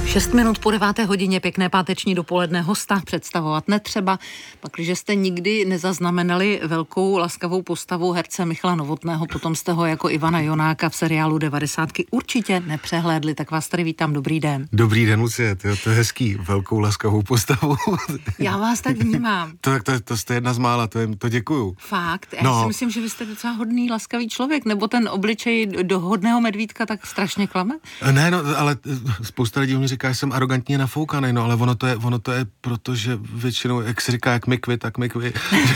6 minut po 9. pěkné páteční dopoledne, hosta představovat netřeba. Pakliže jste nikdy nezaznamenali velkou laskavou postavu herce Michala Novotného, potom jste ho jako Ivana Jonáka v seriálu 90 určitě nepřehlédli, tak vás tady vítám, dobrý den. Dobrý den, Lucie, to je hezký, velkou laskavou postavu. Já vás tak vnímám. To jste jedna z mála, to děkuju. Fakt? Já si myslím, že vy jste docela hodný, laskavý člověk, nebo ten obličej do hodného medvídka tak strašně klame? Ne, ale spousta lidí mi říká, že jsem arrogantně nafoukaný, ale ono to je, protože většinou, jak se říká, jak mikvy, tak mikvy.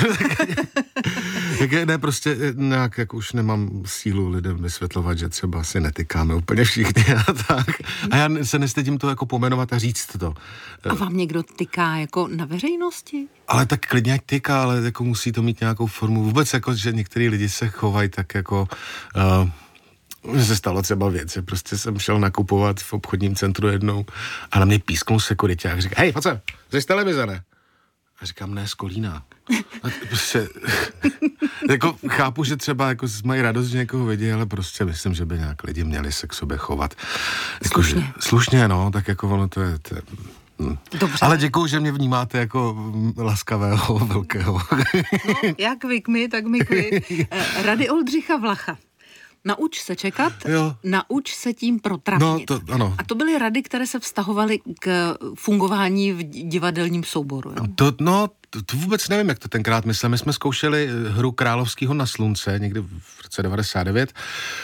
Ne, prostě nějak, jak už nemám sílu lidem vysvětlovat, že třeba si netykáme úplně všichni a tak. A já se nestydím to jako pomenovat a říct to. A vám někdo tyká jako na veřejnosti? Ale tak klidně ať tyká, ale jako musí to mít nějakou formu. Vůbec jako, že některý lidi se chovají tak jako... Mně se stalo třeba věc, že prostě jsem šel nakupovat v obchodním centru jednou a na mě písknul sekuriťák. Říká, hej, pojď sem, jsi z televize, ne? A říkám, ne, z Kolína. A prostě, jako chápu, že třeba jako mají radost, že někoho vidí, ale prostě myslím, že by nějak lidi měli se k sobě chovat. Jako, slušně, no, tak jako ono to je... Dobře. Ale děkuju, že mě vnímáte jako laskavého, velkého. No, jak vy, tak my. Rady Oldřicha Vlacha. Nauč se čekat, nauč se tím protrapnit. No, ano. A to byly rady, které se vztahovaly k fungování v divadelním souboru. Jo? To vůbec nevím, jak to tenkrát myslel. My jsme zkoušeli hru Královského na slunce, někdy v roce 99.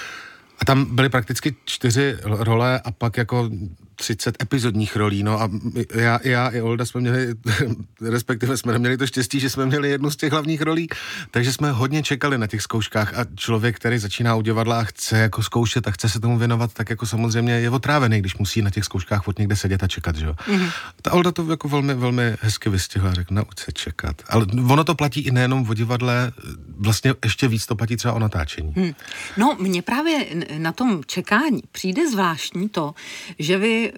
A tam byly prakticky 4 role a pak jako 30 epizodních rolí, no a já i Olda jsme měli, respektive jsme neměli to štěstí, že jsme měli jednu z těch hlavních rolí, takže jsme hodně čekali na těch zkouškách a člověk, který začíná u divadla a chce jako zkoušet a chce se tomu věnovat, tak jako samozřejmě je otrávený, když musí na těch zkouškách od někde sedět a čekat, že jo. Mm-hmm. Ta Olda to jako velmi, velmi hezky vystihla a řekl, nauč se čekat. Ale ono to platí i nejenom o divadle, vlastně ještě víc to platí třeba o natáčení. No, mně právě na tom čekání přijde zvláštní to, že vy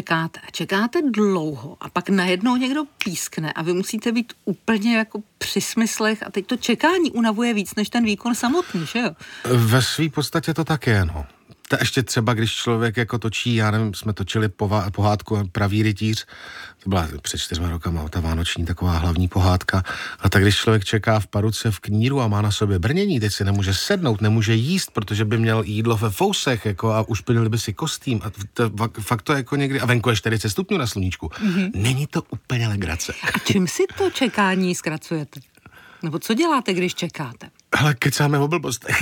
čekáte dlouho a pak najednou někdo pískne a vy musíte být úplně jako při smyslech a teď to čekání unavuje víc než ten výkon samotný, že jo? Ve své podstatě to tak je, no. To ještě třeba, když člověk jako točí, já nevím, jsme točili pohádku Pravý rytíř, to byla před 4 rokama, ta vánoční taková hlavní pohádka, a tak když člověk čeká v paruce v kníru a má na sobě brnění, teď si nemůže sednout, nemůže jíst, protože by měl jídlo ve fousech, jako a ušpinili by si kostým a fakt to jako někdy, a venku je 40 stupňů na sluníčku. Mm-hmm. Není to úplně legrace. A čím si to čekání zkracujete? Nebo co děláte, když čekáte? Ale kecáme o blbostech.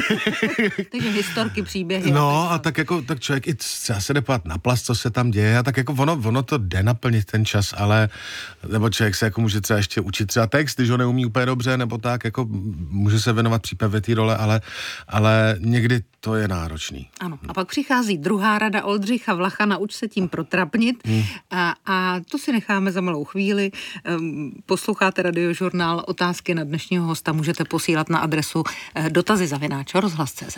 Takže historky, příběhy. No a tak jako, tak člověk i třeba se jde podívat na plast, co se tam děje a tak jako ono to jde naplnit ten čas, ale nebo člověk se jako může třeba ještě učit třeba text, když ho neumí úplně dobře, nebo tak jako může se věnovat přípravě té role, ale někdy to je náročný. Ano, a pak přichází druhá rada Oldřicha Vlacha, nauč se tím protrapnit a to si necháme za malou chvíli. Posloucháte Radiožurnál, otázky na dnešního hosta můžete posílat na adresu dotazy@rozhlas.cz.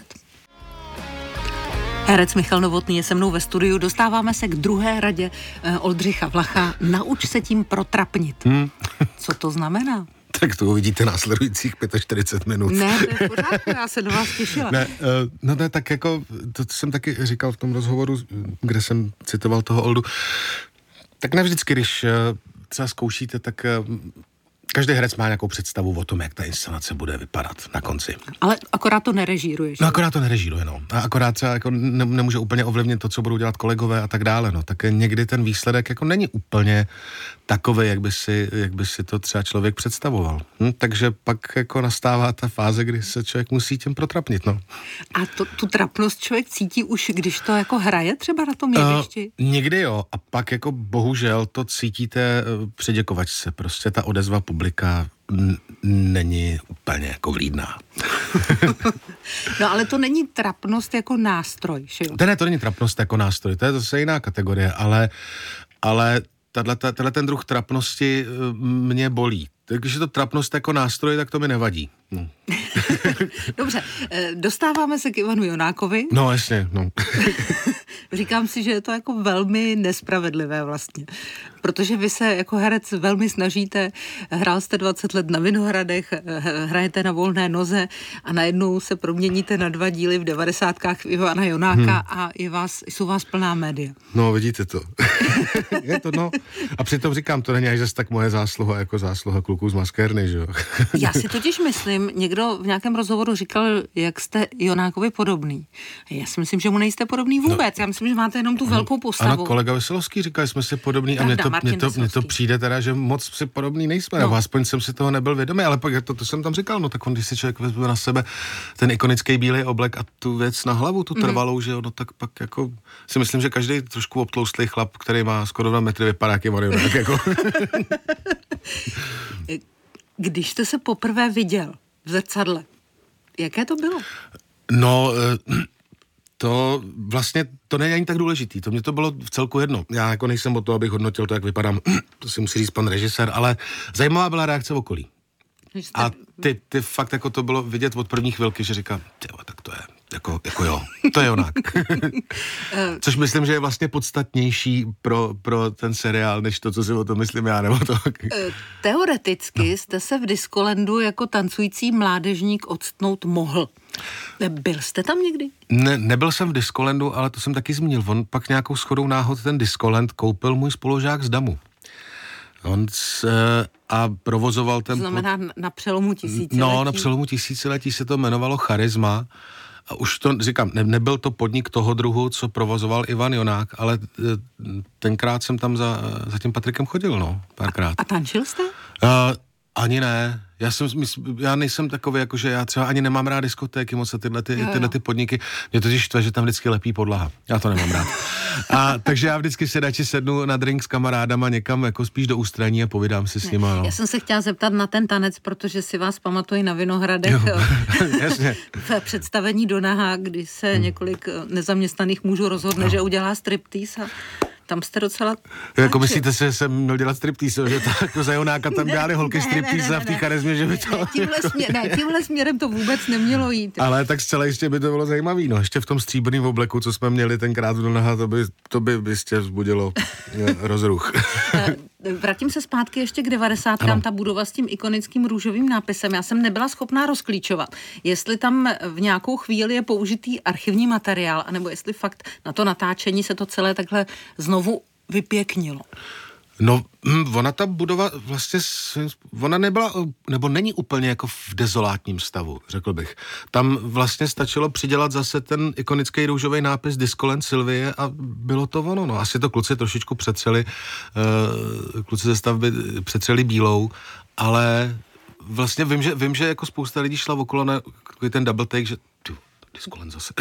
Herec Michal Novotný je se mnou ve studiu. Dostáváme se k druhé radě Oldřicha Vlacha. Nauč se tím protrapnit. Co to znamená? Tak to uvidíte následujících 45 minut. Ne, to je v pořádku, já se do vás těšila. Ne, no to je tak jako, to jsem taky říkal v tom rozhovoru, kde jsem citoval toho Oldu, tak nevždycky, když třeba zkoušíte, tak každý herec má nějakou představu o tom, jak ta inscenace bude vypadat na konci. Ale akorát to nerežíruješ. No akorát to nerežíruje, no. A akorát třeba jako nemůže úplně ovlivnit to, co budou dělat kolegové a tak dále, no. Tak někdy ten výsledek jako není úplně takovej, jak by si to třeba člověk představoval. Takže pak jako nastává ta fáze, kdy se člověk musí tím protrapnit, no. A tu trapnost člověk cítí už, když to jako hraje třeba na tom jevišti? Někdy jo, a pak jako bohužel to cítíte při děkovačce. Prostě ta odezva publika není úplně jako vlídná. No ale to není trapnost jako nástroj, že jo? To není trapnost jako nástroj, to je zase jiná kategorie, ale tenhle ten druh trapnosti mě bolí. Když je to trapnost jako nástroj, tak to mi nevadí. No. Dobře, dostáváme se k Ivanu Jonákovi. No jasně, no. říkám si, že je to jako velmi nespravedlivé vlastně. Protože vy se jako herec velmi snažíte, hrál jste 20 let na Vinohradech, hrajete na volné noze a najednou se proměníte na 2 díly v 90kách Ivana Jonáka a jsou vás plná média. No, vidíte to. Je to, no. A přitom říkám, to není až zase tak moje zásluha, jako zásluha kluků z Maskérny, že jo. Já si totiž myslím, někdo v nějakém rozhovoru říkal, jak jste Jonákovi podobný. Já si myslím, že mu nejste podobný vůbec. Já myslím, že máte jenom tu velkou postavu. Ano, kolega Veselovský říkal, jsme si podobný a mně to přijde teda, že moc si podobný nejsme. No. Aspoň jsem si toho nebyl vědomý, ale pak to jsem tam říkal, no tak když si člověk vezme na sebe ten ikonický bílý oblek a tu věc na hlavu, tu trvalou, že jo, no tak pak jako si myslím, že každý trošku obtloustlý chlap, který má skoro 2 metry, vypadá jak Ivan Jonák, jako. Když jste se poprvé viděl v zrcadle, jaké to bylo? No, to vlastně, to není ani tak důležitý, to mě to bylo v celku jedno. Já jako nejsem o to, abych hodnotil to, jak vypadám, to si musí říct pan režisér, ale zajímavá byla reakce okolí. A ty fakt jako to bylo vidět od první chvilky, že říkám, tak to je, jako jo, to je Jonák. Což myslím, že je vlastně podstatnější pro ten seriál, než to, co si o tom myslím já, nebo to. Teoreticky jste se v Discolandu jako tancující mládežník odstnout mohl. Byl jste tam někdy? Nebyl jsem v Discolandu, ale to jsem taky zmínil. On pak nějakou shodou náhod ten Discoland koupil můj spolužák z Damu. A provozoval ten... To znamená na přelomu tisíciletí? No, na přelomu tisíciletí se to jmenovalo Charisma. A už to, říkám, nebyl to podnik toho druhu, co provozoval Ivan Jonák, ale tenkrát jsem tam za tím Patrikem chodil, no, párkrát. A tančil jste? Ani ne. Já nejsem takový, jakože já třeba ani nemám rád diskotéky moc a tyhle ty podniky. Mě totiž štve, že tam vždycky lepí podlaha. Já to nemám rád. Takže já vždycky se radši sednu na drink s kamarádama někam jako spíš do ústraní a povídám si s nima. No. Já jsem se chtěla zeptat na ten tanec, protože si vás pamatuji na Vinohradech jasně. v představení Do naha, kdy se několik nezaměstnaných mužů rozhodne, že udělá striptease a tam jste docela... Jako myslíte si, že jsem měl dělat striptease, že tak jako za Jonáka tam dělali holky striptease a v té charizmě, že by to... Tímhle směrem to vůbec nemělo jít. Ale tak zcela jistě by to bylo zajímavý, no. Ještě v tom stříbrném obleku, co jsme měli tenkrát do naha, to by jistě vzbudilo rozruch. Vrátím se zpátky ještě k 90kám, ta budova s tím ikonickým růžovým nápisem. Já jsem nebyla schopná rozklíčovat, jestli tam v nějakou chvíli je použitý archivní materiál, anebo jestli fakt na to natáčení se to celé takhle znovu vypěknilo. No, ona ta budova vlastně, ona nebyla, nebo není úplně jako v dezolátním stavu, řekl bych. Tam vlastně stačilo přidělat zase ten ikonický růžový nápis Discoland Sylvie a bylo to ono, no. Asi to kluci trošičku přetřeli, kluci ze stavby přetřeli bílou, ale vlastně vím, že jako spousta lidí šla okolo na ten double take, že Discoland zase.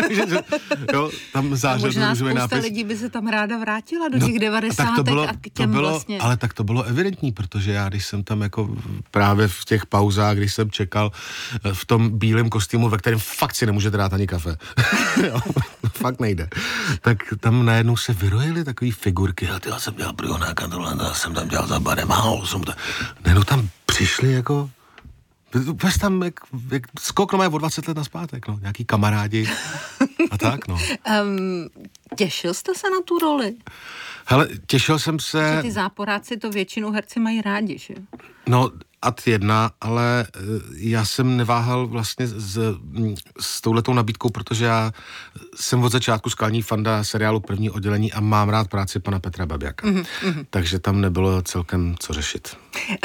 Jo, tam zářil růžový nápis. Možná spousta lidí by se tam ráda vrátila do těch 90. a k těm vlastně. Ale tak to bylo evidentní, protože já, když jsem tam jako právě v těch pauzách, když jsem čekal v tom bílém kostýmu, ve kterém fakt si nemůžete dát ani kafe. Jo, fakt nejde. Tak tam najednou se vyrojily takový figurky. Já jsem dělal pro Jonáka, já jsem tam dělal za barem, najednou tam přišli jako... Vůbec tam skok o 20 let nazpátek, no, nějaký kamarádi a tak, no. Těšil jste se na tu roli? Hele, těšil jsem se... Že ty záporáci to většinou herci mají rádi, že? No, ad jedna, ale já jsem neváhal vlastně s touhletou nabídkou, protože já jsem od začátku skalní fanda seriálu První oddělení a mám rád práci pana Petra Babiaka. Takže tam nebylo celkem co řešit.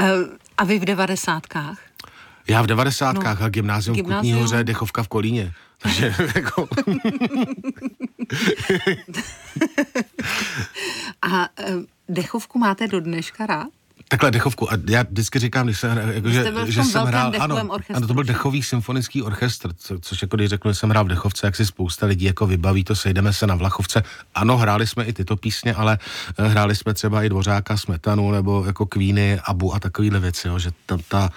A vy v 90kách? Já v 90kách a gymnázium v Kutní Hoře, Dechovka v Kolíně. Takže jako... A Dechovku máte do dneška rád? Takhle Dechovku. A já vždycky říkám, že jsem hrál... Ano, to byl Dechový symfonický orchestr, což jako když řeknu, že jsem hrál v Dechovce, jak si spousta lidí jako vybaví to, sejdeme se na Vlachovce. Ano, hráli jsme i tyto písně, ale hráli jsme třeba i Dvořáka, Smetanu, nebo jako Queeny, Abu a takovýhle věci, jo, že tam ta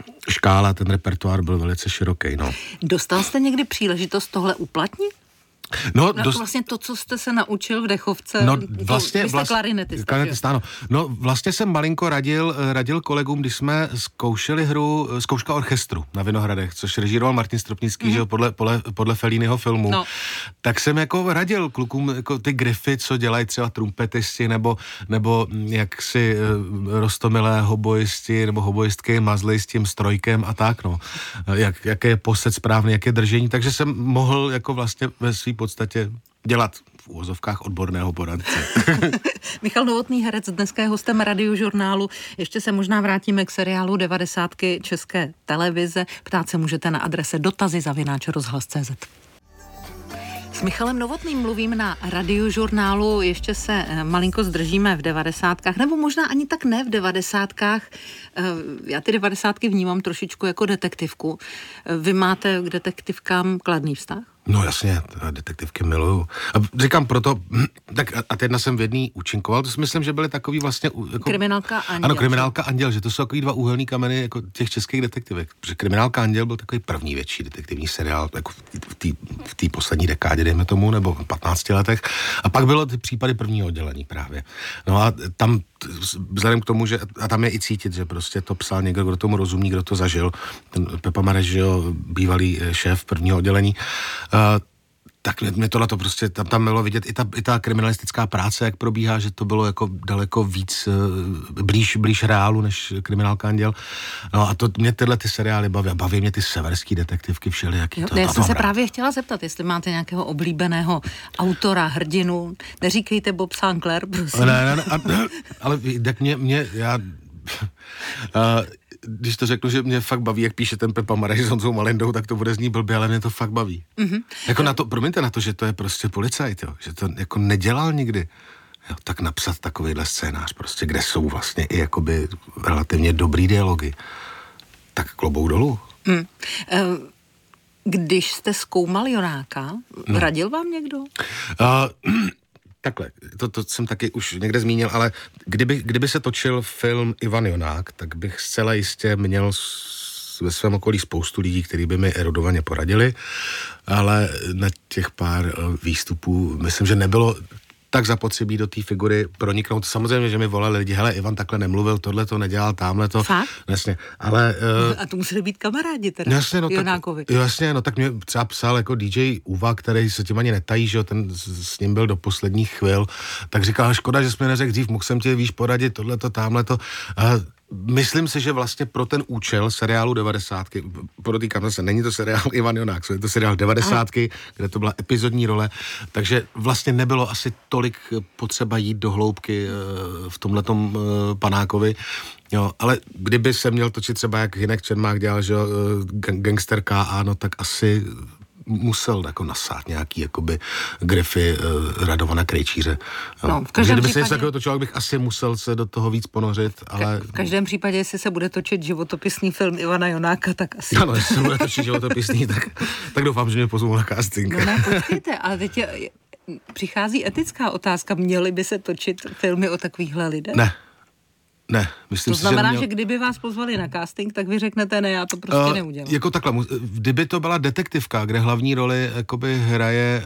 škála, ten repertoár byl velice široký, no. Dostal jste někdy příležitost tohle uplatnit? No, vlastně to, co jste se naučil v dechovce, no, vy jste klarinetista. Ano. No, vlastně jsem malinko radil kolegům, když jsme zkoušeli hru Zkouška orchestru na Vinohradech, což režíroval Martin Stropnický, že jo, podle Felliniho filmu. No. Tak jsem jako radil klukům jako ty grify, co dělají třeba trumpetisti, nebo jak si roztomilé hoboisti, nebo hoboistky mazly s tím strojkem a tak, no. Jaké je posed správný, jaké držení, takže jsem mohl jako vlastně ve své podstatě dělat v úvozovkách odborného poradce. Michal Novotný, herec, dneska je hostem Radiožurnálu. Ještě se možná vrátíme k seriálu 90 České televize. Ptát se můžete na adrese dotazy@rozhlas.cz. S Michalem Novotným mluvím na Radiožurnálu, ještě se malinko zdržíme v 90kách, nebo možná ani tak ne v 90kách. Já ty 90ky vnímám trošičku jako detektivku. Vy máte k detektivkám kladný vztah? No jasně, detektivky miluju. A říkám proto, tak a teď jsem v jedný účinkoval, to si myslím, že byly takový vlastně... Jako, Kriminálka Anděl. Ano, Kriminálka Anděl, že to jsou takový dva úhelný kameny jako těch českých detektivek. Protože Kriminálka Anděl byl takový první větší detektivní seriál jako v té poslední dekádě, dejme tomu, nebo 15 letech. A pak bylo ty případy prvního oddělení právě. No a tam vzhledem k tomu, že a tam je i cítit, že prostě to psal někdo, kdo tomu rozumí, kdo to zažil. Ten Pepa Mareš, bývalý šéf prvního oddělení. Tak mě tohle to prostě, tam bylo vidět i ta kriminalistická práce, jak probíhá, že to bylo jako daleko víc blíž reálu než Kriminálka Anděl. No a to mě tyhle ty seriály baví mě ty severský detektivky všelijaký. Já jsem se právě chtěla zeptat, jestli máte nějakého oblíbeného autora, hrdinu. Neříkejte Bob Sinclair, prosím. Ne, ale tak když to řeknu, že mě fakt baví, jak píše ten Pepa Mareš s Honzou Malindou, tak to bude znít blbě, ale mě to fakt baví. Mm-hmm. Jako promiňte na to, že to je prostě policajt, jo, že to jako nedělal nikdy. Jo, tak napsat takovýhle scénář prostě, kde jsou vlastně i jakoby relativně dobrý dialogy. Tak klobouk dolů. Když jste zkoumal Jonáka, radil vám někdo? Takhle, to jsem taky už někde zmínil, ale kdyby se točil film Ivan Jonák, tak bych zcela jistě měl ve svém okolí spoustu lidí, kteří by mi erudovaně poradili, ale na těch pár výstupů myslím, že nebylo tak zapotřebí do té figury proniknout. Samozřejmě, že mi volali lidi, hele, Ivan takhle nemluvil, tohle to nedělal, tamhle to. Fakt? Jasně, ale... A to museli být kamarádi teda, jasně, no, Jonákovi. Jasně, no tak mě třeba psal jako DJ Uva, který se tím ani netají, že jo, ten s ním byl do posledních chvil, tak říkal, škoda, že jsi mi neřekl dřív, mohl jsem tě, víš, poradit, tohleto, tamhleto. Myslím si, že vlastně pro ten účel seriálu 90, podotýkám zase, není to seriál Ivan Jonák, je to seriál 90, kde to byla epizodní role, takže vlastně nebylo asi tolik potřeba jít do hloubky v tomhletom panákovi, jo, ale kdyby se měl točit třeba jak Hynek Čermák dělal, že gangster K.A., no tak asi musel jako nasát nějaký jakoby grify Radovana Krejčíře. No, v každém kdyby případě... se takového točil, bych asi musel se do toho víc ponořit, ale... V každém případě, jestli se bude točit životopisný film Ivana Jonáka, tak asi... Ano, jestli se bude točit životopisný, tak doufám, že mě pozvou na casting. No ne, počkejte, ale teď přichází etická otázka, měly by se točit filmy o takovýchhle lidech? Ne, myslím to znamená, že kdyby vás pozvali na casting, tak vy řeknete, ne, já to prostě neudělám. Jako takhle, kdyby to byla detektivka, kde hlavní roli jakoby hraje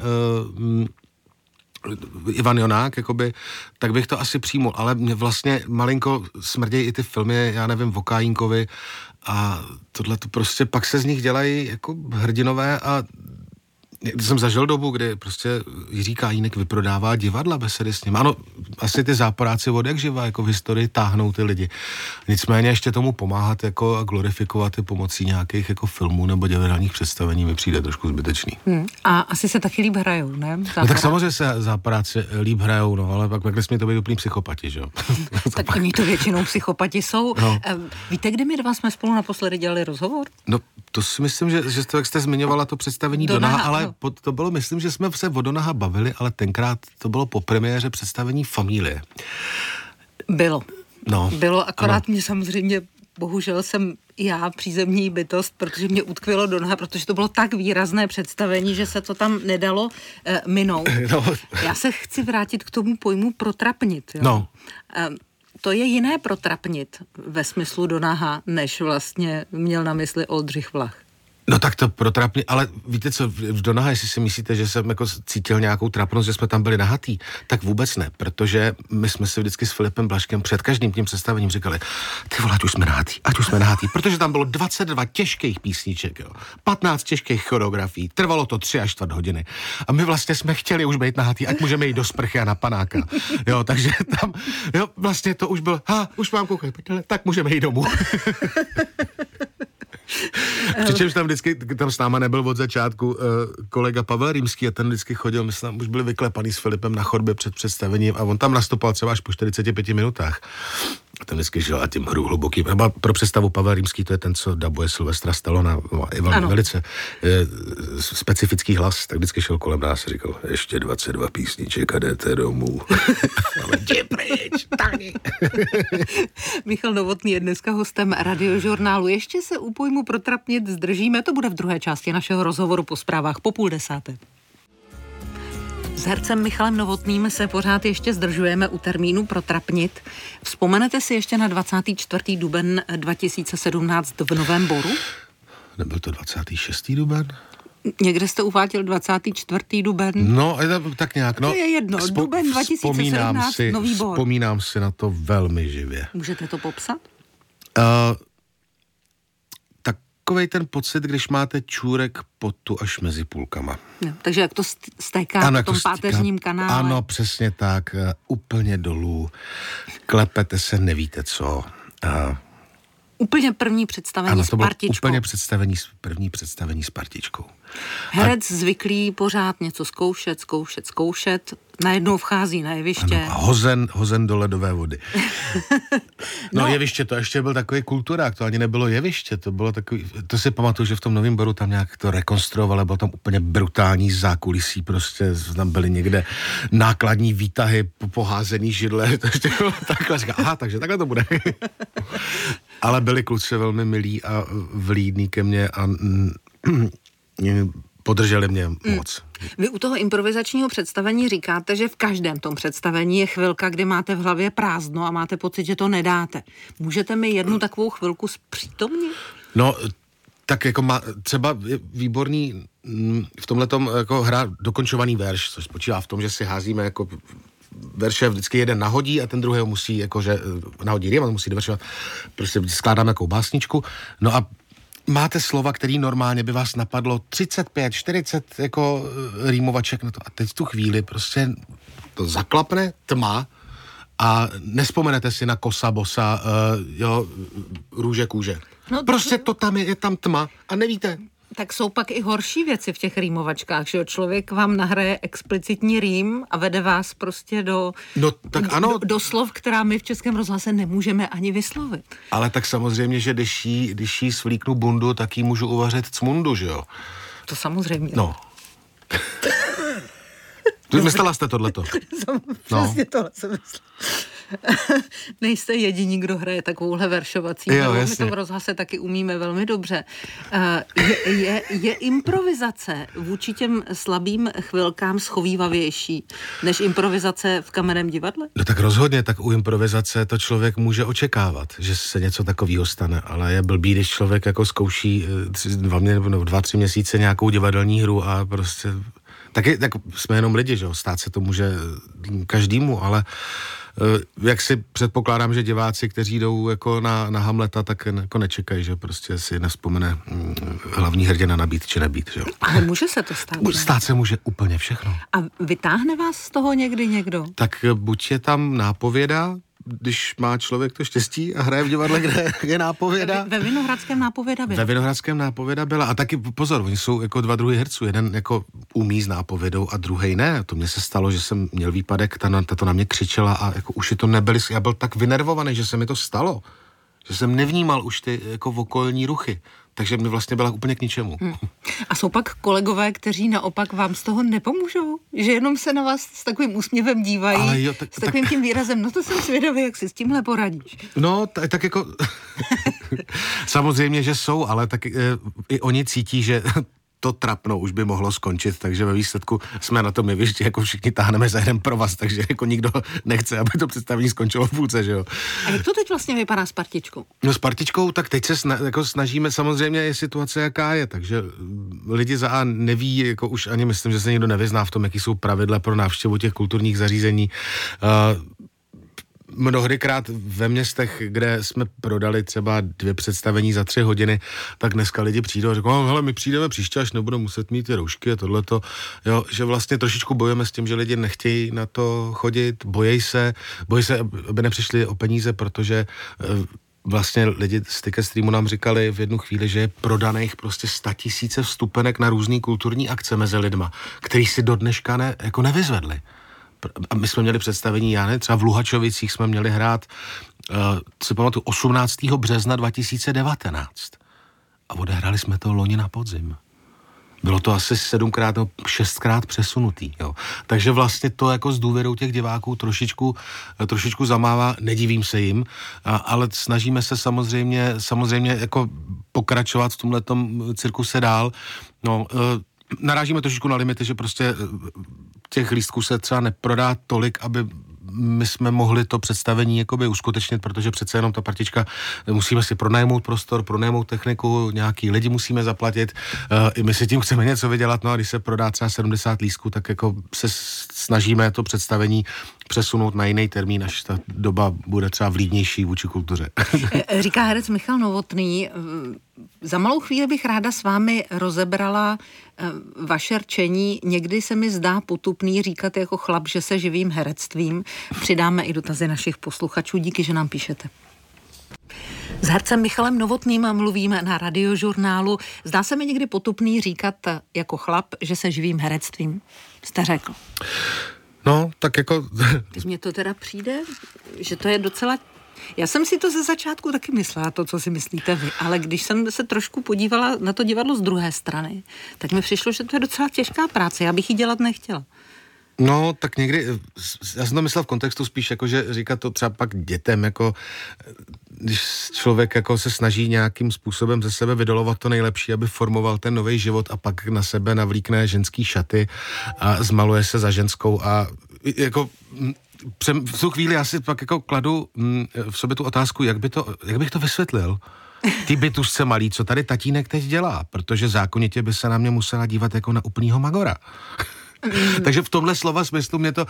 Ivan Jonák, jakoby, tak bych to asi přijmul, ale mě vlastně malinko smrdějí i ty filmy, já nevím, o Kajínkovi a tohle to prostě pak se z nich dělají jako hrdinové a jsem zažil dobu, kdy prostě Jiří Kajínek vyprodává divadla besedy s ním. Ano, asi ty záporáci od jak živa, jako v historii táhnou ty lidi. Nicméně ještě tomu pomáhat jako a glorifikovat je pomocí nějakých jako filmů nebo divadelních představení mi přijde trošku zbytečný. A asi se taky líp hrajou, ne? No tak samozřejmě se záporáci líp hrajou, no, ale pak nesmí to být úplný psychopati, že jo? Tak oni to většinou psychopati jsou. No. Víte, kdy my dva jsme spolu naposledy dělali rozhovor? No, to si myslím, že to, jak jste zmiňovala to představení Donaha, ale to bylo, myslím, že jsme se o Donaha bavili, ale tenkrát to bylo po premiéře představení Familie. Bylo. No. Bylo, akorát mě samozřejmě, bohužel jsem já přízemní bytost, protože mě utkvělo Donaha, protože to bylo tak výrazné představení, že se to tam nedalo minout. No. Já se chci vrátit k tomu pojmu protrapnit. Jo? No. To je jiné protrapnit ve smyslu Donaha, než vlastně měl na mysli Oldřich Vlach. No tak to protrapně, ale víte co, v Donaha, jestli si myslíte, že jsem jako cítil nějakou trapnost, že jsme tam byli nahatý, tak vůbec ne, protože my jsme si vždycky s Filipem Blažkem před každým tím představením říkali, ty vole, ať už jsme nahatý, protože tam bylo 22 těžkých písniček, jo, 15 těžkých choreografií, trvalo to 3 až 4 hodiny a my vlastně jsme chtěli už být nahatý, ať můžeme jít do sprchy a na panáka, jo, takže tam, jo, vlastně to už bylo, už mám koukej, tak můžeme jít domů. Přičemž tam vždycky, tam s náma nebyl od začátku kolega Pavel Rýmský a ten vždycky chodil, my jsme tam už byli vyklepaný s Filipem na chodbě před představením a on tam nastupoval třeba až po 45 minutách. A ten vždycky žil a tím hru hlubokým. Pro představu Pavel Rýmský, to je ten, co dabuje Sylvestra Stallona, je velmi velice specifický hlas, tak vždycky šel kolem nás a říkal, ještě 22 písniček a jdete domů. Ale jdi pryč, Tani. Michal Novotný je dneska hostem Radiožurnálu. Ještě se u pojmu protrapnit zdržíme, to bude v druhé části našeho rozhovoru po zprávách po 9:30. S hercem Michalem Novotným se pořád ještě zdržujeme u termínu protrapnit. Vzpomenete si ještě na 24. duben 2017 v Novém Boru? Nebyl to 26. duben? Někde jste uváděl 24. duben. No, tak nějak. No, to je jedno. Duben 2017, Nový Bor. Vzpomínám si na to velmi živě. Můžete to popsat? Takovej ten pocit, když máte čůrek potu až mezi půlkama. No, takže jak to stéká po tom páteřním kanále. Ano, přesně tak. Úplně dolů. Klepete se, nevíte co. Úplně první představení s partičkou. Úplně první představení s partičkou. Herec zvyklý pořád něco zkoušet. Najednou vchází na jeviště. Ano, hozen do ledové vody. No jeviště, to ještě byl takový kulturák, to ani nebylo jeviště, to bylo takový, to si pamatuju, že v tom Novém Boru tam nějak to rekonstruovali, bylo tam úplně brutální zákulisí, prostě tam byly někde nákladní výtahy, poházený židle, takhle říká, takže takhle to bude. Ale byli kluci velmi milí a vlídní ke mně a podrželi mě moc. Vy u toho improvizačního představení říkáte, že v každém tom představení je chvilka, kdy máte v hlavě prázdno a máte pocit, že to nedáte. Můžete mi jednu takovou chvilku zpřítomnit? No, tak jako třeba výborný v tomhletom jako hra dokončovaný verš, což spočívá v tom, že si házíme jako verše vždycky jeden nahodí a ten druhý musí jakože nahodí rým a musí dovršovat. Prostě skládáme jako básničku. No a máte slova, který normálně by vás napadlo 35, 40 jako rýmovaček na to. A teď v tu chvíli prostě to zaklapne tma a nespomenete si na kosa, bosa, růže, kůže. No, prostě to tam je tam tma a nevíte. Tak jsou pak i horší věci v těch rýmovačkách, že jo? Člověk vám nahraje explicitní rým a vede vás prostě do slov, která my v Českém rozhlase nemůžeme ani vyslovit. Ale tak samozřejmě, že když jí svlíknu bundu, tak jí můžu uvařit cmundu, že jo? To samozřejmě. No. Myslela jste tohleto? Přesně tohle jsem myslela. Nejste jediní, kdo hraje takovouhle veršovací. My to v rozhlase taky umíme velmi dobře. Je improvizace vůči těm slabým chvilkám schovývavější než improvizace v kamenném divadle? No tak rozhodně, tak u improvizace to člověk může očekávat, že se něco takového stane, ale je blbý, když člověk jako zkouší 2-3 měsíce nějakou divadelní hru a prostě tak jsme jenom lidi, že jo, stát se to může každému, ale jak si předpokládám, že diváci, kteří jdou jako na Hamleta, tak jako nečekají, že prostě si nevzpomene hlavní hrdina nabít či nebít, že jo. Ale může se to stát? Stát se může úplně všechno. A vytáhne vás z toho někdy někdo? Tak buď je tam nápověda, když má člověk to štěstí a hraje v divadle, kde je nápověda. Ve Vinohradském nápověda byla. Ve Vinohradském nápověda byla. A taky pozor, oni jsou jako dva druhy herců. Jeden jako umí s nápovědou a druhej ne. To mně se stalo, že jsem měl výpadek, ta to na mě křičela a jako už to nebyly. Já byl tak vynervovaný, že se mi to stalo. Že jsem nevnímal už ty jako okolní ruchy. Takže mi vlastně byla úplně k ničemu. A jsou pak kolegové, kteří naopak vám z toho nepomůžou? Že jenom se na vás s takovým úsměvem dívají, s takovým tím výrazem, no to jsem zvědavý, jak si s tímhle poradíš. No, tak jako samozřejmě, že jsou, ale tak i oni cítí, že to trapno už by mohlo skončit, takže ve výsledku jsme na tom jevišti, jako všichni táhneme za jeden provaz, takže jako nikdo nechce, aby to představení skončilo v půlce, že jo. A jak to teď vlastně vypadá s partičkou? No s partičkou, tak teď se jako snažíme, samozřejmě je situace, jaká je, takže lidi za A neví, jako už ani myslím, že se nikdo nevyzná v tom, jaký jsou pravidla pro návštěvu těch kulturních zařízení. Mnohdykrát ve městech, kde jsme prodali třeba 2 představení za 3 hodiny, tak dneska lidi přijdou a řeknou, hele, my přijdeme příště, až nebudeme muset mít ty roušky a tohleto, jo, že vlastně trošičku bojujeme s tím, že lidi nechtějí na to chodit, bojí se, aby nepřišli o peníze, protože vlastně lidi z Ticketstreamu nám říkali v jednu chvíli, že je prodaných prostě 100 000 vstupenek na různý kulturní akce mezi lidma, který si do dneška nevyzvedli. A my jsme měli představení, třeba v Luhačovicích jsme měli hrát, si pamatuju, 18. března 2019. A odehráli jsme to loni na podzim. Bylo to asi 7krát nebo 6krát přesunutý, jo. Takže vlastně to jako s důvěrou těch diváků trošičku zamává, nedivím se jim, ale snažíme se samozřejmě jako pokračovat v tomhletom cirkuse dál. No, narážíme trošičku na limity, že prostě těch lístků se třeba neprodá tolik, aby my jsme mohli to představení jakoby uskutečnit, protože přece jenom ta partička, musíme si pronajmout prostor, pronajmout techniku, nějaký lidi musíme zaplatit, i my si tím chceme něco vydělat, no a když se prodá třeba 70 lístků, tak jako se snažíme to představení přesunout na jiný termín, až ta doba bude třeba vlídnější vůči kultuře. Říká herec Michal Novotný. Za malou chvíli bych ráda s vámi rozebrala vaše rčení. Někdy se mi zdá potupný říkat jako chlap, že se živím herectvím. Přidáme i dotazy našich posluchačů. Díky, že nám píšete. S hercem Michalem Novotným mluvíme na Radiožurnálu. Zdá se mi někdy potupný říkat jako chlap, že se živím herectvím. Jste řekl. No, tak jako... Teď mně to teda přijde, že to je docela... Já jsem si to ze začátku taky myslela, to, co si myslíte vy, ale když jsem se trošku podívala na to divadlo z druhé strany, tak mi přišlo, že to je docela těžká práce, já bych ji dělat nechtěla. No, tak někdy, já jsem to myslel v kontextu spíš, jako, že říkat to třeba pak dětem, jako když člověk jako se snaží nějakým způsobem ze sebe vydolovat to nejlepší, aby formoval ten nový život a pak na sebe navlíkne ženský šaty a zmaluje se za ženskou a jako... V tu chvíli já si pak jako kladu v sobě tu otázku, jak bych to vysvětlil. Ty bytušce malý, co tady tatínek teď dělá, protože zákonitě by se na mě musela dívat jako na úplnýho magora. Takže v tomhle slova smyslu mě to...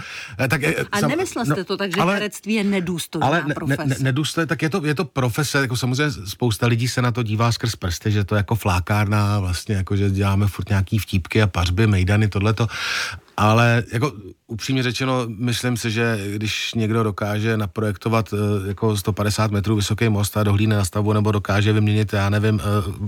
A nemyslel jste to tak, že herectví je nedůstojná profese? Nedůstojné, tak je to profese, jako samozřejmě spousta lidí se na to dívá skrz prsty, že to je jako flákárna, vlastně jako, že děláme furt nějaký vtípky a pařby, mejdany, tohleto. Ale jako upřímně řečeno, myslím si, že když někdo dokáže naprojektovat jako 150 metrů vysoký most a dohlídne na stavbu, nebo dokáže vyměnit, já nevím,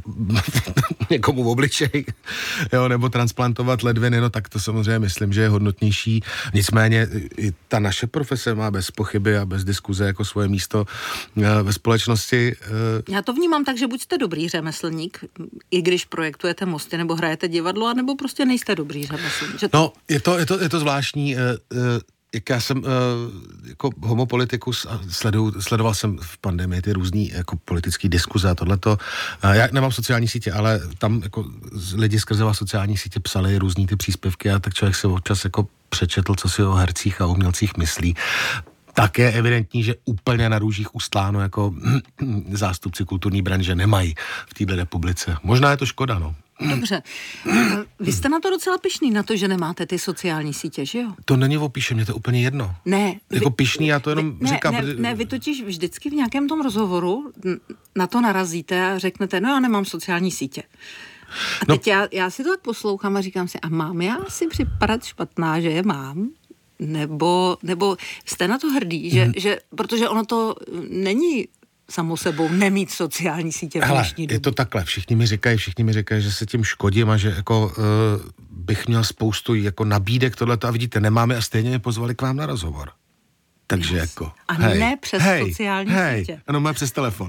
někomu v obličej, jo, nebo transplantovat ledviny, no tak to samozřejmě myslím, že je hodnotnější. Nicméně i ta naše profese má bez pochyby a bez diskuze jako svoje místo ve společnosti. Já to vnímám tak, že buď jste dobrý řemeslník, i když projektujete mosty, nebo hrajete divadlo, anebo prostě nejste dobrý řemeslník. No, je to zvláštní, jak já jsem jako homopolitikus a sledoval jsem v pandemii ty různý jako politický diskuze a tohleto. Já nemám sociální sítě, ale tam jako lidi skrze sociální sítě psali různý ty příspěvky a tak člověk se občas jako přečetl, co si o hercích a umělcích myslí. Tak je evidentní, že úplně na růžích ustláno jako zástupci kulturní branže nemají v této republice. Možná je to škoda, no. Dobře. Vy jste na to docela pyšný, na to, že nemáte ty sociální sítě, že jo? To není o píše, mě to úplně jedno. Ne. Jako pyšný, já to jenom říkám. Ne, vy totiž vždycky v nějakém tom rozhovoru na to narazíte a řeknete, no já nemám sociální sítě. A teď já si to tak poslouchám a říkám si, a mám já si připadat špatná, že je mám? Nebo jste na to hrdý, že protože ono to není samo sebou nemít sociální sítě v dnešní době. Je to takhle, všichni mi říkají, že se tím škodím a že jako bych měl spoustu jako nabídek tohleto a vidíte, nemáme a stejně mě pozvali k vám na rozhovor. Takže jako... A ne přes sociální sítě. Ano, má přes telefon.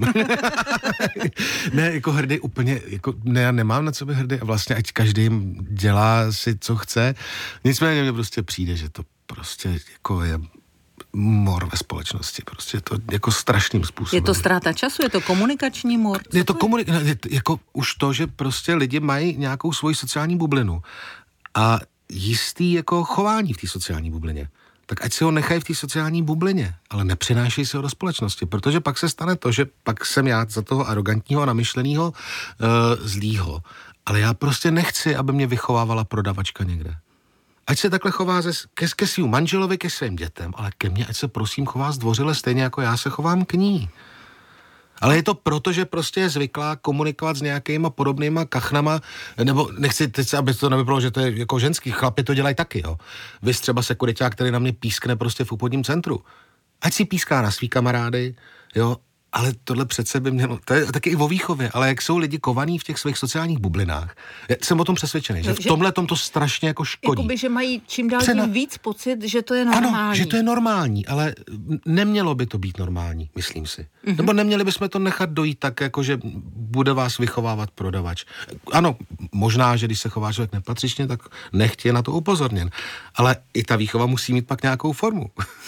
Ne, jako hrdý úplně, jako ne, já nemám na co být hrdý a vlastně ať každý dělá si, co chce. Nicméně mně prostě přijde, že to prostě jako je mor ve společnosti. Prostě to jako strašným způsobem. Je to ztráta času? Je to komunikační mor? Je to jako už to, že prostě lidi mají nějakou svoji sociální bublinu a jistý jako chování v té sociální bublině. Tak ať si ho nechají v té sociální bublině, ale nepřinášejí si ho do společnosti, protože pak se stane to, že pak jsem já za toho arrogantního, namyšleného, zlýho. Ale já prostě nechci, aby mě vychovávala prodavačka někde. Ať se takhle chová ke svým manželovi, ke svým dětem, ale ke mně ať se prosím chová zdvořile stejně, jako já se chovám k ní. Ale je to proto, že prostě je zvyklá komunikovat s nějakýma podobnýma kachnama, nebo nechci teď, aby to nevypadalo, že to je jako ženský, chlapi to dělají taky, jo. Vy třeba sekuriťák, který na mě pískne prostě v obchodním centru. Ať si píská na svý kamarády, jo, ale tohle přece by mělo, to je taky i o výchově, ale jak jsou lidi kovaní v těch svých sociálních bublinách. Já jsem o tom přesvědčený, že v tomhle tom to strašně jako škodí. Jakoby, že mají čím dál tím víc pocit, že to je normální. Ano, že to je normální, ale nemělo by to být normální, myslím si. Nebo neměli bychom to nechat dojít tak, jako že bude vás vychovávat prodavač. Ano, možná, že když se chová člověk nepatřičně, tak nechť je na to upozorněn. Ale i ta výchova musí mít pak nějakou formu.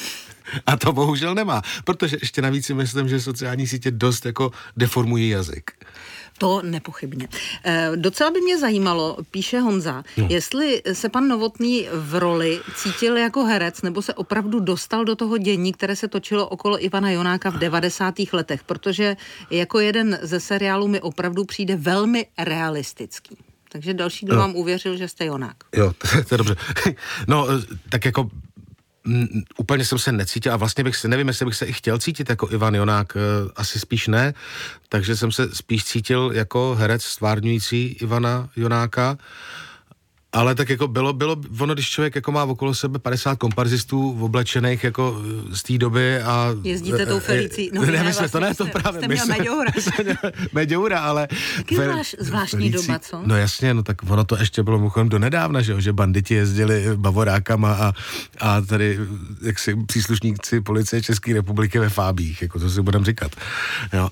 A to bohužel nemá, protože ještě navíc si myslím, že sociální sítě dost jako deformují jazyk. To nepochybně. Docela by mě zajímalo, píše Honza, jestli se pan Novotný v roli cítil jako herec, nebo se opravdu dostal do toho dění, které se točilo okolo Ivana Jonáka v 90. letech, protože jako jeden ze seriálů mi opravdu přijde velmi realistický. Takže další, kdo vám uvěřil, že jste Jonák. Jo, to je dobře. No, tak jako úplně jsem se necítil a vlastně nevím, jestli bych se i chtěl cítit jako Ivan Jonák, asi spíš ne, takže jsem se spíš cítil jako herec stvárňující Ivana Jonáka, ale tak jako bylo ono, když člověk jako má okolo sebe 50 komparzistů oblečených jako z té doby a... Jezdíte tou Felicí. No, ne, vlastně, to ne, to právě. Jste měl Meďoura. Meďoura, ale... Taky zvláštní doba, co? No jasně, no tak ono to ještě bylo mimochodem do nedávna, že banditi jezdili bavorákama a tady jaksi příslušníci policie České republiky ve fábích, jako to si budem říkat. Jo,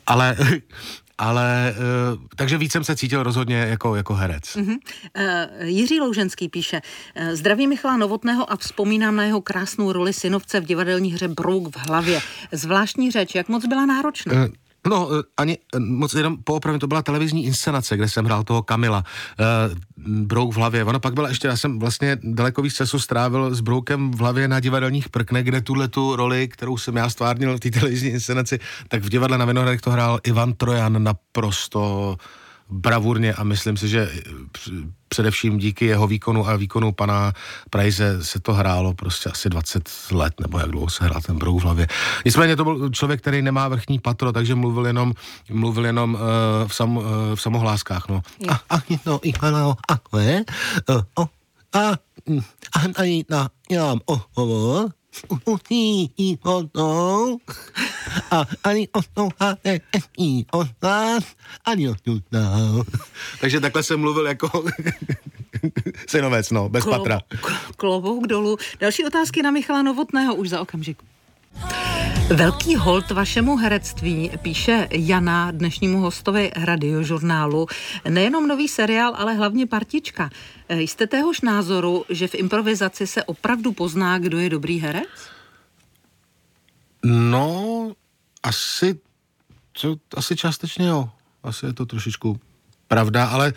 ale takže víc jsem se cítil rozhodně jako herec. Jiří Louženský píše, zdravím Michala Novotného a vzpomínám na jeho krásnou roli synovce v divadelní hře Brouk v hlavě. Zvláštní řeč, jak moc byla náročná? No, ani moc, jenom poopravím, to byla televizní inscenace, kde jsem hrál toho Kamila, Brouk v hlavě. Ono pak byla ještě, já jsem vlastně daleko víc času strávil s Broukem v hlavě na divadelních Prknech, kde tu roli, kterou jsem já stvárnil v té televizní inscenaci, tak v divadle na Vinohradech to hrál Ivan Trojan naprosto bravurně a myslím si, že především díky jeho výkonu a výkonu pana Prajze se to hrálo prostě asi 20 let, nebo jak dlouho se hrál ten Brouk v hlavě. Nicméně to byl člověk, který nemá vrchní patro, takže mluvil jenom v samohláskách, no. Takže takhle jsem mluvil jako synovec, no, bez patra. Klobouk dolů. Další otázky na Michala Novotného už za okamžik. Velký hold vašemu herectví, píše Jana dnešnímu hostovi Radiožurnálu. Nejenom nový seriál, ale hlavně partička. Jste téhož názoru, že v improvizaci se opravdu pozná, kdo je dobrý herec? No, asi částečně jo. Asi je to trošičku pravda, ale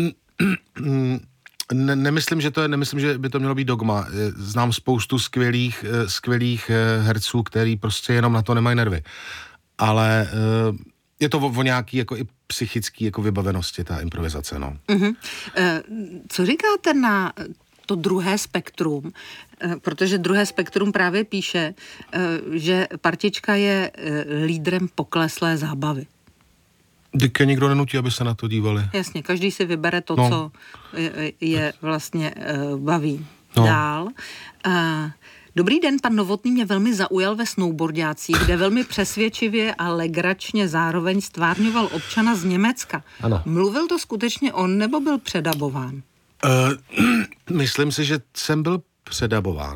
nemyslím, že by to mělo být dogma. Znám spoustu skvělých herců, který prostě jenom na to nemají nervy. Ale je to o nějaký jako i psychický jako vybavenosti, ta improvizace, no. Co říkáte na to druhé spektrum, protože druhé spektrum právě píše, že partička je lídrem pokleslé zábavy. Díky nikdo nenutí, aby se na to dívali. Jasně, každý si vybere to, co je vlastně baví dál. Dobrý den, pan Novotný mě velmi zaujal ve Snowboardácích, kde velmi přesvědčivě a legračně zároveň stvárňoval občana z Německa. Ano. Mluvil to skutečně on, nebo byl předabován? Myslím si, že jsem byl předabován.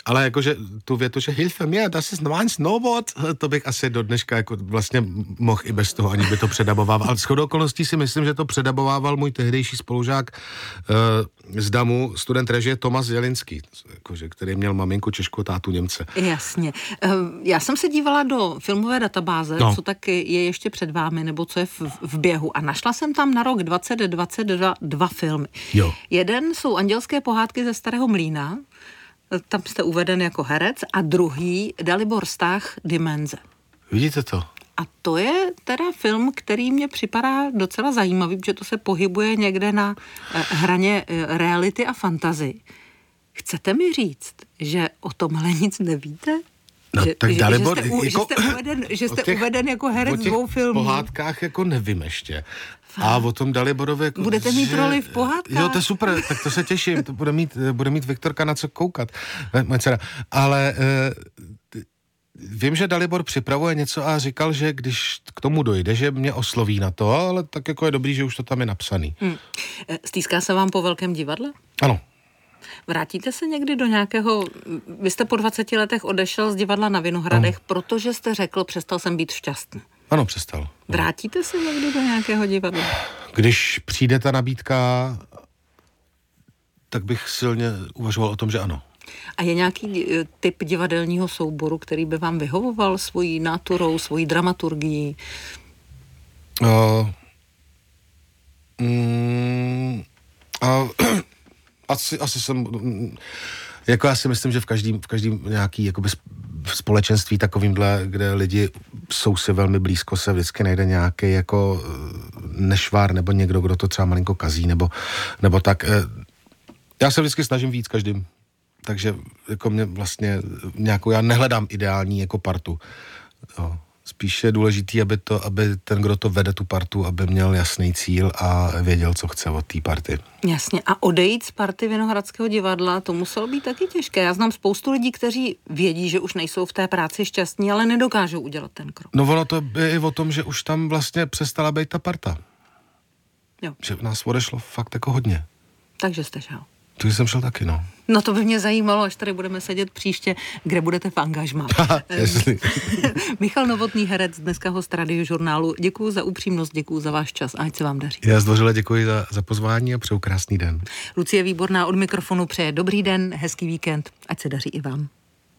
Ale jakože tu větu, že Hilfe mir, das ist mein Snowboard, to bych asi do dneška jako vlastně mohl i bez toho, ani by to předabovával. Ale shodou okolností si myslím, že to předabovával můj tehdejší spolužák z DAMu, student režie Tomas Jelinský, jakože, který měl maminku Češku, tátu Němce. Jasně. Já jsem se dívala do filmové databáze, co tak je ještě před vámi, nebo co je v běhu. A našla jsem tam na rok 2022 dva filmy. Jo. Jeden jsou Andělské pohádky ze Starého Mlýna, tam jste uveden jako herec, a druhý Dalibor Stach Dimenze. Vidíte to? A to je teda film, který mě připadá docela zajímavý, protože to se pohybuje někde na hraně reality a fantasy. Chcete mi říct, že o tomhle nic nevíte? No, tak Dalibor, že jste uveden jako herec dvou filmů. O pohádkách jako nevím ještě. A o tom Daliborovi jako... Budete mít roli v pohádkách? Jo, to je super, tak to se těším, to bude mít Viktorka na co koukat. Ale vím, že Dalibor připravuje něco a říkal, že když k tomu dojde, že mě osloví na to, ale tak jako je dobrý, že už to tam je napsaný. Stýská se vám po velkém divadle? Ano. Vrátíte se někdy do nějakého... Vy jste po 20 letech odešel z divadla na Vinohradech, protože jste řekl, přestal jsem být šťastný. Ano, přestal. Vrátíte se někdy do nějakého divadla? Když přijde ta nabídka, tak bych silně uvažoval o tom, že ano. A je nějaký typ divadelního souboru, který by vám vyhovoval svojí náturou, svojí dramaturgií? Asi jsem, jako já si myslím, že v každém nějaký jakoby společenství takovýmhle, kde lidi jsou si velmi blízko, se vždycky najde nějaký jako nešvár nebo někdo, kdo to třeba malinko kazí, nebo tak. Já se vždycky snažím víc každým, takže jako mě vlastně nějakou, já nehledám ideální jako partu. Jo. Spíš je důležitý, aby ten, kdo to vede tu partu, aby měl jasný cíl a věděl, co chce od té party. Jasně. A odejít z party Vinohradského divadla, to muselo být taky těžké. Já znám spoustu lidí, kteří vědí, že už nejsou v té práci šťastní, ale nedokážou udělat ten krok. No ono to je i o tom, že už tam vlastně přestala být ta parta. Jo. Že nás odešlo fakt jako hodně. Takže jste šel. Takže jsem šel taky, no. No to by mě zajímalo, až tady budeme sedět příště, kde budete v angažmá. Michal Novotný, herec, dneska host Radiožurnálu. Děkuju za upřímnost, děkuju za váš čas a ať se vám daří. Já zdvořile děkuji za pozvání a přeju krásný den. Lucie Výborná od mikrofonu přeje dobrý den, hezký víkend, ať se daří i vám.